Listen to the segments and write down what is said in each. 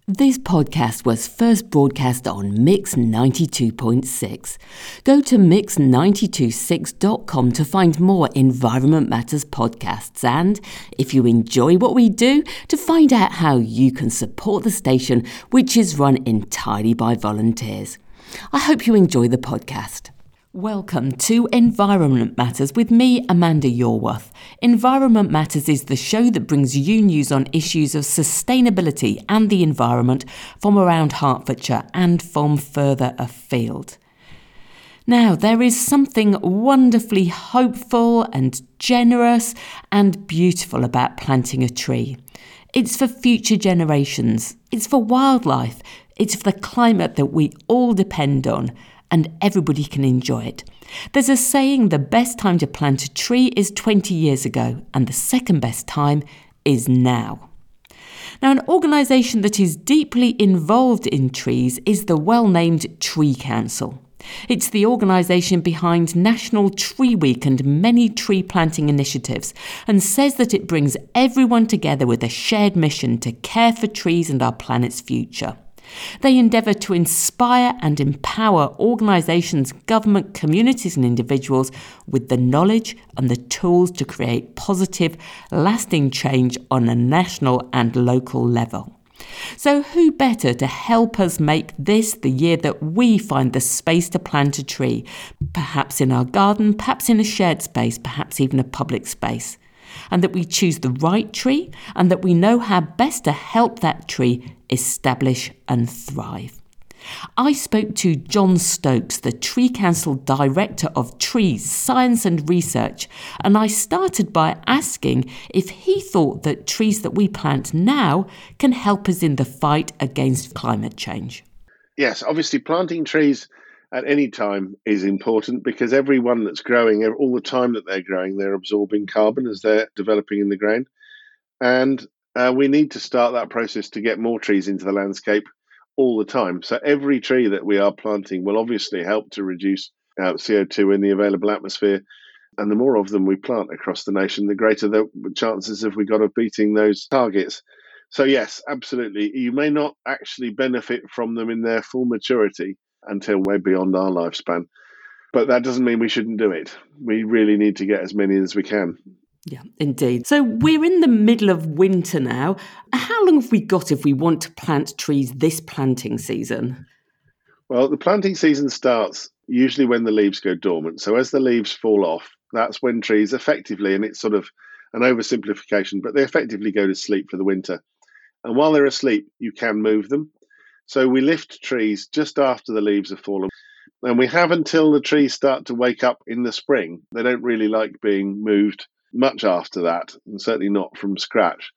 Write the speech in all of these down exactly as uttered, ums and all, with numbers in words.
This podcast was first broadcast on Mix ninety-two point six. Go to mix nine two six dot com to find more Environment Matters podcasts and, if you enjoy what we do, to find out how you can support the station, which is run entirely by volunteers. I hope you enjoy the podcast. Welcome to Environment Matters with me, Amanda Yorworth. Environment Matters is the show that brings you news on issues of sustainability and the environment from around Hertfordshire and from further afield. Now, there is something wonderfully hopeful and generous and beautiful about planting a tree. It's for future generations, it's for wildlife, it's for the climate that we all depend on, and everybody can enjoy it. There's a saying, the best time to plant a tree is twenty years ago, and the second best time is now. Now, an organisation that is deeply involved in trees is the well-named Tree Council. It's the organisation behind National Tree Week and many tree planting initiatives, and says that it brings everyone together with a shared mission to care for trees and our planet's future. They endeavour to inspire and empower organisations, government, communities and individuals with the knowledge and the tools to create positive, lasting change on a national and local level. So who better to help us make this the year that we find the space to plant a tree, perhaps in our garden, perhaps in a shared space, perhaps even a public space, and that we choose the right tree and that we know how best to help that tree establish and thrive. I spoke to John Stokes, the Tree Council Director of Trees, Science and Research, and I started by asking if he thought that trees that we plant now can help us in the fight against climate change. Yes, obviously planting trees at any time is important because every one that's growing, all the time that they're growing, they're absorbing carbon as they're developing in the ground. And uh, we need to start that process to get more trees into the landscape all the time. So every tree that we are planting will obviously help to reduce uh, C O two in the available atmosphere. And the more of them we plant across the nation, the greater the chances have we got of beating those targets. So yes, absolutely. You may not actually benefit from them in their full maturity until way beyond our lifespan. But that doesn't mean we shouldn't do it. We really need to get as many as we can. Yeah, indeed. So we're in the middle of winter now. How long have we got if we want to plant trees this planting season? Well, the planting season starts usually when the leaves go dormant. So as the leaves fall off, that's when trees effectively, and it's sort of an oversimplification, but they effectively go to sleep for the winter. And while they're asleep, you can move them. So we lift trees just after the leaves have fallen. And we have until the trees start to wake up in the spring. They don't really like being moved much after that, and certainly not from scratch.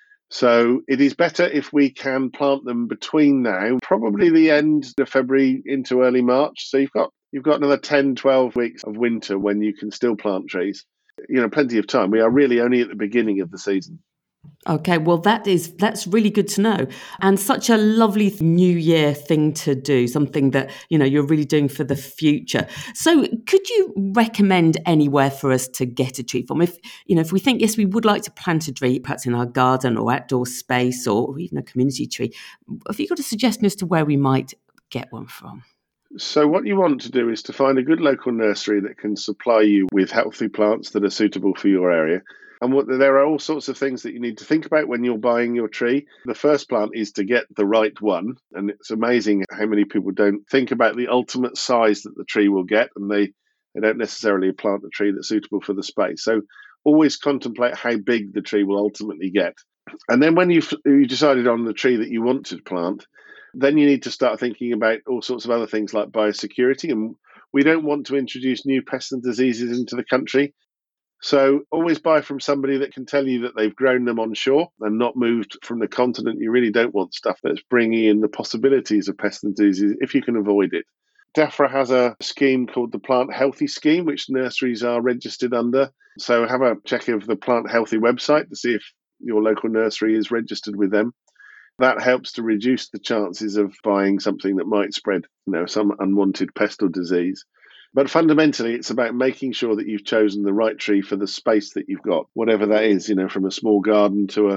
So it is better if we can plant them between now, probably the end of February into early March. So you've got you've got another ten, twelve weeks of winter when you can still plant trees. You know, plenty of time. We are really only at the beginning of the season. Okay, well, that is that's really good to know, and such a lovely New Year thing to do, something that, you know, you're really doing for the future. So could you recommend anywhere for us to get a tree from? If, you know, if we think, yes, we would like to plant a tree, perhaps in our garden or outdoor space or even a community tree, have you got a suggestion as to where we might get one from? So what you want to do is to find a good local nursery that can supply you with healthy plants that are suitable for your area. And what, there are all sorts of things that you need to think about when you're buying your tree. The first plant is to get the right one. And it's amazing how many people don't think about the ultimate size that the tree will get, and they, they don't necessarily plant a tree that's suitable for the space. So always contemplate how big the tree will ultimately get. And then when you've you decided on the tree that you want to plant, then you need to start thinking about all sorts of other things like biosecurity. And we don't want to introduce new pests and diseases into the country. So always buy from somebody that can tell you that they've grown them on shore and not moved from the continent. You really don't want stuff that's bringing in the possibilities of pests and diseases if you can avoid it. DEFRA has a scheme called the Plant Healthy Scheme, which nurseries are registered under. So have a check of the Plant Healthy website to see if your local nursery is registered with them. That helps to reduce the chances of buying something that might spread, you know, some unwanted pest or disease. But fundamentally, it's about making sure that you've chosen the right tree for the space that you've got, whatever that is, you know, from a small garden to a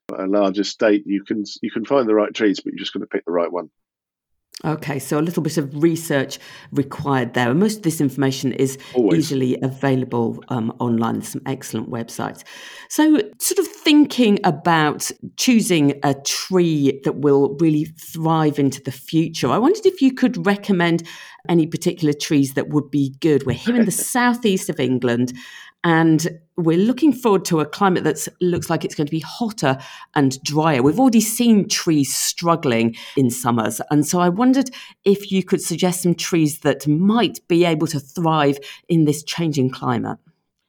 a large estate, you can you can find the right trees, but you're just going to pick the right one. Okay, so a little bit of research required there. And most of this information is Always. easily available um, online. There's some excellent websites. So, sort of thinking about choosing a tree that will really thrive into the future, I wondered if you could recommend any particular trees that would be good. We're here in the southeast of England, and we're looking forward to a climate that looks like it's going to be hotter and drier. We've already seen trees struggling in summers. And so I wondered if you could suggest some trees that might be able to thrive in this changing climate.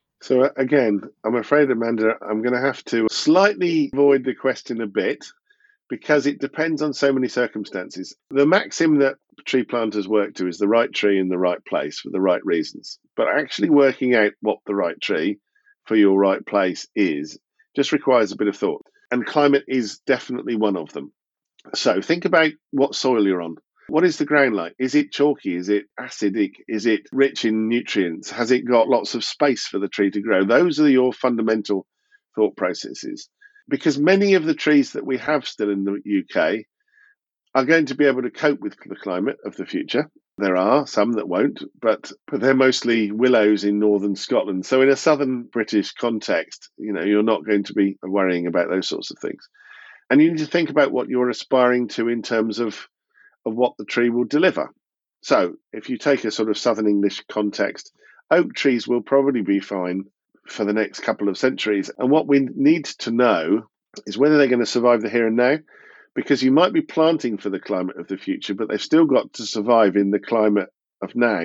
So again, I'm afraid, Amanda, I'm going to have to slightly avoid the question a bit because it depends on so many circumstances. The maxim that tree planters work to is the right tree in the right place for the right reasons. But actually working out what the right tree for your right place is just requires a bit of thought. And climate is definitely one of them. So think about what soil you're on. What is the ground like? Is it chalky? Is it acidic? Is it rich in nutrients? Has it got lots of space for the tree to grow? Those are your fundamental thought processes. Because many of the trees that we have still in the U K are going to be able to cope with the climate of the future. There are some that won't, but, but they're mostly willows in northern Scotland. So in a southern British context, you know, you're not going to be worrying about those sorts of things. And you need to think about what you're aspiring to in terms of of what the tree will deliver. So if you take a sort of Southern English context, oak trees will probably be fine for the next couple of centuries. And what we need to know is whether they're going to survive the here and now, because you might be planting for the climate of the future, but they've still got to survive in the climate of now.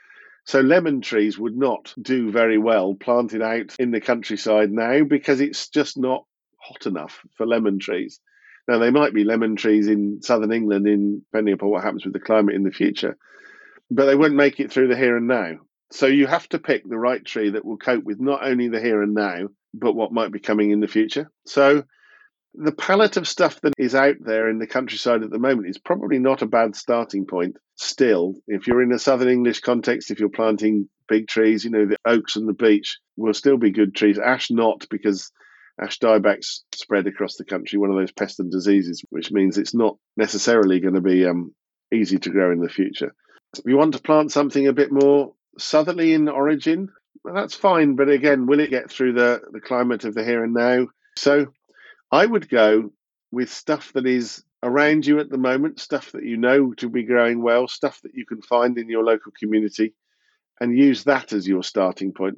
So lemon trees would not do very well planted out in the countryside now because it's just not hot enough for lemon trees. Now, they might be lemon trees in southern England, in, depending upon what happens with the climate in the future, but they won't make it through the here and now. So you have to pick the right tree that will cope with not only the here and now, but what might be coming in the future. So the palette of stuff that is out there in the countryside at the moment is probably not a bad starting point still. If you're in a southern English context, if you're planting big trees, you know, the oaks and the beech will still be good trees. Ash not, because ash dieback's spread across the country, one of those pest and diseases, which means it's not necessarily going to be um, easy to grow in the future. If you want to plant something a bit more southerly in origin, well, that's fine. But again, will it get through the, the climate of the here and now? So I would go with stuff that is around you at the moment, stuff that you know to be growing well, stuff that you can find in your local community, and use that as your starting point.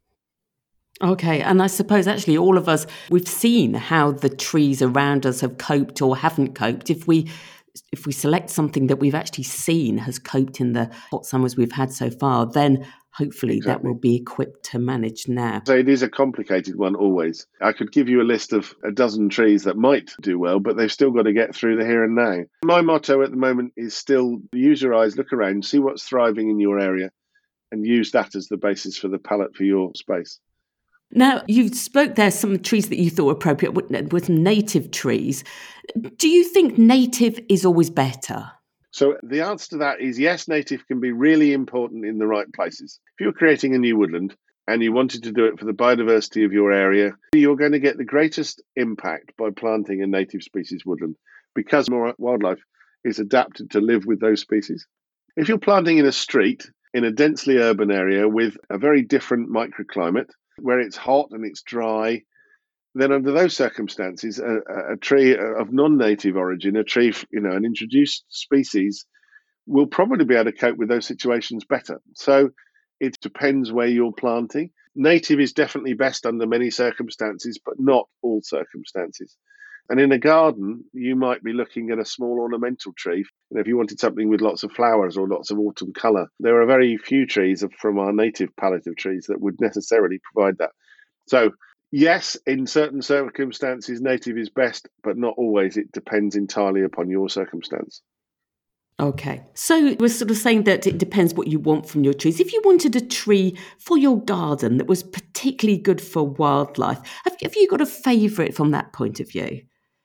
Okay, and I suppose actually all of us, we've seen how the trees around us have coped or haven't coped. If we if we select something that we've actually seen has coped in the hot summers we've had so far, then hopefully exactly. that will be equipped to manage now. So it is a complicated one always. I could give you a list of a dozen trees that might do well, but they've still got to get through the here and now. My motto at the moment is still use your eyes, look around, see what's thriving in your area, and use that as the basis for the palette for your space. Now, you spoke there some trees that you thought were appropriate with native trees. Do you think native is always better? So the answer to that is yes, native can be really important in the right places. If you're creating a new woodland and you wanted to do it for the biodiversity of your area, you're going to get the greatest impact by planting a native species woodland because more wildlife is adapted to live with those species. If you're planting in a street, in a densely urban area with a very different microclimate, where it's hot and it's dry, then under those circumstances, a, a tree of non-native origin, a tree, you know, an introduced species, will probably be able to cope with those situations better. So it depends where you're planting. Native is definitely best under many circumstances, but not all circumstances. And in a garden, you might be looking at a small ornamental tree. You know, if you wanted something with lots of flowers or lots of autumn colour, there are very few trees from our native palette of trees that would necessarily provide that. So yes, in certain circumstances, native is best, but not always. It depends entirely upon your circumstance. Okay. So we're sort of saying that it depends what you want from your trees. If you wanted a tree for your garden that was particularly good for wildlife, have, have you got a favourite from that point of view?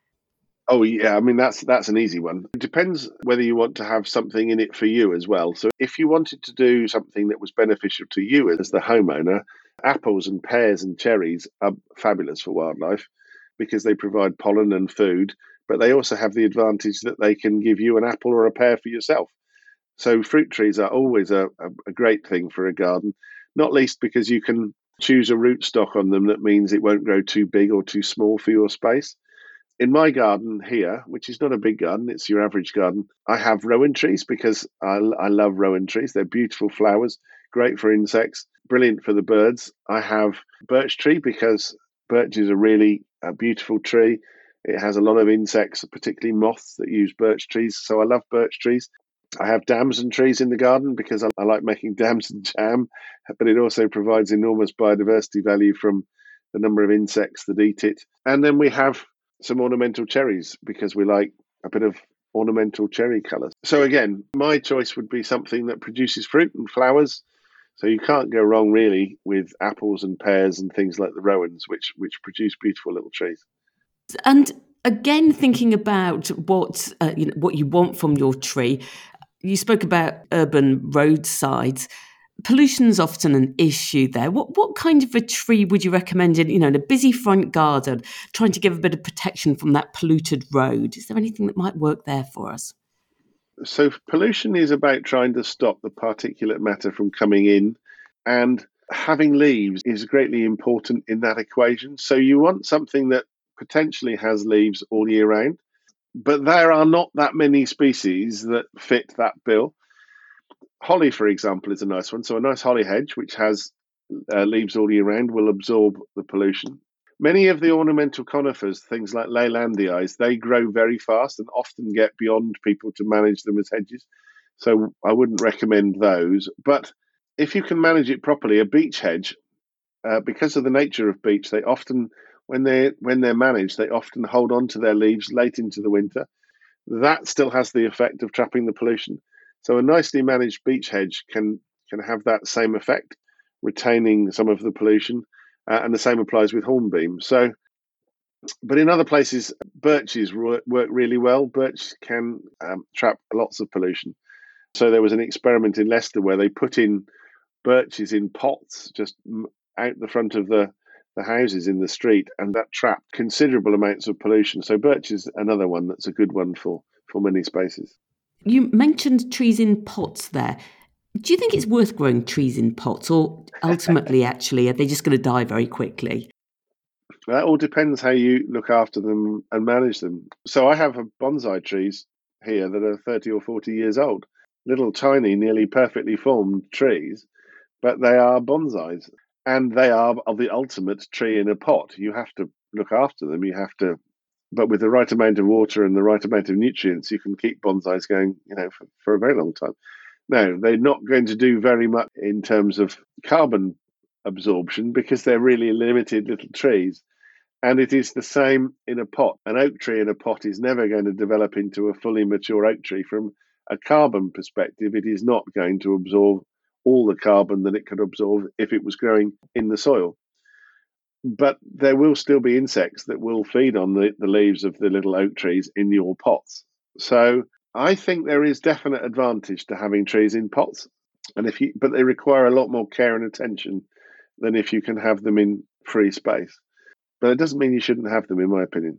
Oh, yeah. I mean, that's that's an easy one. It depends whether you want to have something in it for you as well. So if you wanted to do something that was beneficial to you as the homeowner, apples and pears and cherries are fabulous for wildlife. because they provide pollen and food, but they also have the advantage that they can give you an apple or a pear for yourself. So fruit trees are always a, a, a great thing for a garden, not least because you can choose a rootstock on them that means it won't grow too big or too small for your space. In my garden here, which is not a big garden, it's your average garden, I have rowan trees because I, I love rowan trees. They're beautiful flowers, great for insects, brilliant for the birds. I have birch tree because birch is a really a beautiful tree. It has a lot of insects, particularly moths, that use birch trees. So I love birch trees. I have damson trees in the garden because I, I like making damson jam, but it also provides enormous biodiversity value from the number of insects that eat it. And then we have some ornamental cherries because we like a bit of ornamental cherry colours. So again, my choice would be something that produces fruit and flowers. So you can't go wrong really with apples and pears and things like the rowans, which which produce beautiful little trees. And again, thinking about what uh, you know, what you want from your tree, you spoke about urban roadsides. Pollution's often an issue there. What what kind of a tree would you recommend in, you know, in a busy front garden, trying to give a bit of protection from that polluted road? Is there anything that might work there for us? So pollution is about trying to stop the particulate matter from coming in, and having leaves is greatly important in that equation. So you want something that potentially has leaves all year round, but there are not that many species that fit that bill. Holly, for example, is a nice one. So a nice holly hedge, which has uh, leaves all year round, will absorb the pollution. Many of the ornamental conifers, things like Leylandii, they grow very fast and often get beyond people to manage them as hedges. So I wouldn't recommend those. But if you can manage it properly, a beech hedge, uh, because of the nature of beech, they often, when they when they're managed, they often hold on to their leaves late into the winter. That still has the effect of trapping the pollution. So a nicely managed beech hedge can can have that same effect, retaining some of the pollution, uh, and the same applies with hornbeam. So, but in other places, birches work, work really well. Birch can um, trap lots of pollution. So there was an experiment in Leicester where they put in birches in pots just out the front of the the houses in the street, and that trapped considerable amounts of pollution. So birch is another one that's a good one for for many spaces. You mentioned trees in pots there. Do you think it's worth growing trees in pots, or ultimately, actually, are they just going to die very quickly? That all depends how you look after them and manage them. So I have a bonsai trees here that are thirty or forty years old, little tiny, nearly perfectly formed trees, but they are bonsais, and they are of the ultimate tree in a pot. You have to look after them. You have to, but with the right amount of water and the right amount of nutrients, you can keep bonsais going, you know, for, for a very long time. No, they're not going to do very much in terms of carbon absorption because they're really limited little trees. And it is the same in a pot. An oak tree in a pot is never going to develop into a fully mature oak tree. From a carbon perspective, it is not going to absorb all the carbon that it could absorb if it was growing in the soil. But there will still be insects that will feed on the, the leaves of the little oak trees in your pots. So I think there is definite advantage to having trees in pots, and if you, but they require a lot more care and attention than if you can have them in free space. But it doesn't mean you shouldn't have them, in my opinion.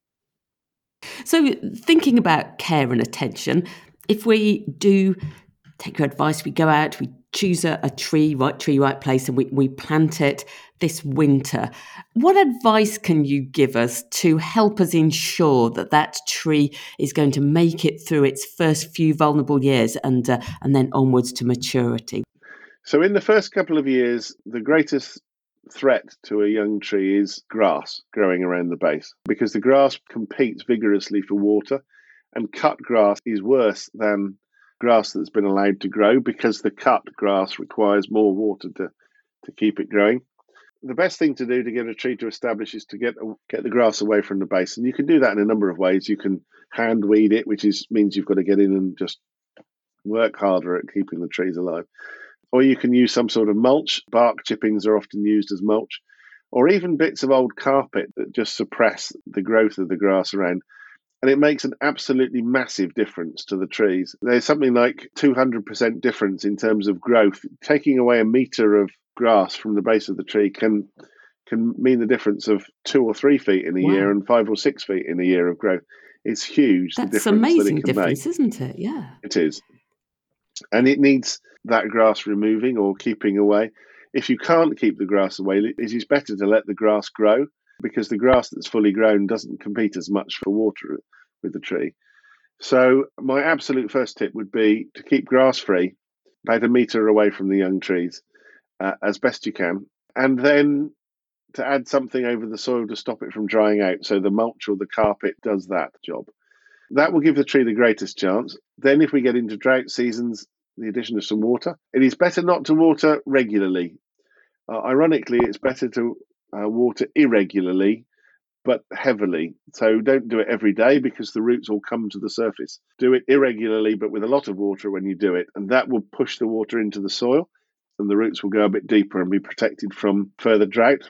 So thinking about care and attention, if we do take your advice, we go out, we choose a, a tree, right tree, right place, and we, we plant it this winter. What advice can you give us to help us ensure that that tree is going to make it through its first few vulnerable years and uh, and then onwards to maturity? So in the first couple of years, the greatest threat to a young tree is grass growing around the base, because the grass competes vigorously for water, and cut grass is worse than grass that's been allowed to grow because the cut grass requires more water to, to keep it growing. The best thing to do to get a tree to establish is to get get the grass away from the base, and you can do that in a number of ways. You can hand weed it, which is means you've got to get in and just work harder at keeping the trees alive. Or you can use some sort of mulch. Bark chippings are often used as mulch, or even bits of old carpet that just suppress the growth of the grass around. And it makes an absolutely massive difference to the trees. There's something like two hundred percent difference in terms of growth. Taking away a metre of grass from the base of the tree can can mean the difference of two or three feet in a Wow. year and five or six feet in a year of growth. It's huge, That's the difference amazing that it can difference, make. isn't it? Yeah. It is. And it needs that grass removing or keeping away. If you can't keep the grass away, it is better to let the grass grow, because the grass that's fully grown doesn't compete as much for water with the tree. So my absolute first tip would be to keep grass free, about a metre away from the young trees, uh, as best you can. And then to add something over the soil to stop it from drying out. So the mulch or the carpet does that job. That will give the tree the greatest chance. Then if we get into drought seasons, the addition of some water. It is better not to water regularly. Uh, ironically, it's better to uh, water irregularly, but heavily. So don't do it every day, because the roots will come to the surface. Do it irregularly, but with a lot of water when you do it, and that will push the water into the soil, and the roots will go a bit deeper and be protected from further drought.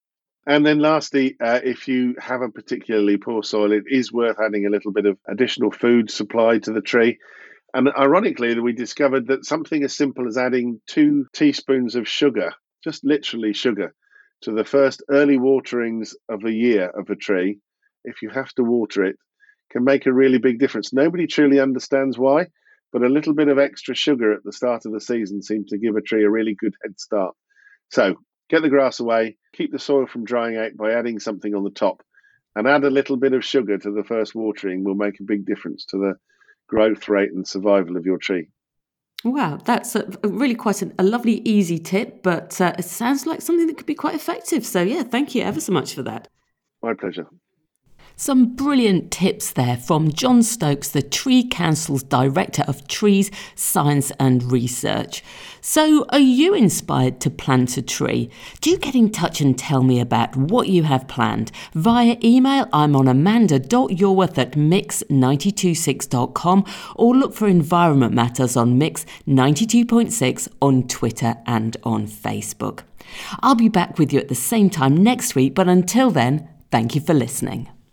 And then lastly, uh, if you have a particularly poor soil, it is worth adding a little bit of additional food supply to the tree. And ironically, we discovered that something as simple as adding two teaspoons of sugar, just literally sugar, to the first early waterings of a year of a tree, if you have to water it, can make a really big difference. Nobody truly understands why, but a little bit of extra sugar at the start of the season seems to give a tree a really good head start. So get the grass away, keep the soil from drying out by adding something on the top, and add a little bit of sugar to the first watering will make a big difference to the growth rate and survival of your tree. Wow, that's a, a really quite a, a lovely, easy tip, but uh, it sounds like something that could be quite effective. So yeah, thank you ever so much for that. My pleasure. Some brilliant tips there from John Stokes, the Tree Council's Director of Trees, Science and Research. So are you inspired to plant a tree? Do get in touch and tell me about what you have planned. Via email, I'm on amanda dot yorworth at mix nine two two six dot com, or look for Environment Matters on Mix ninety-two point six on Twitter and on Facebook. I'll be back with you at the same time next week, but until then, thank you for listening.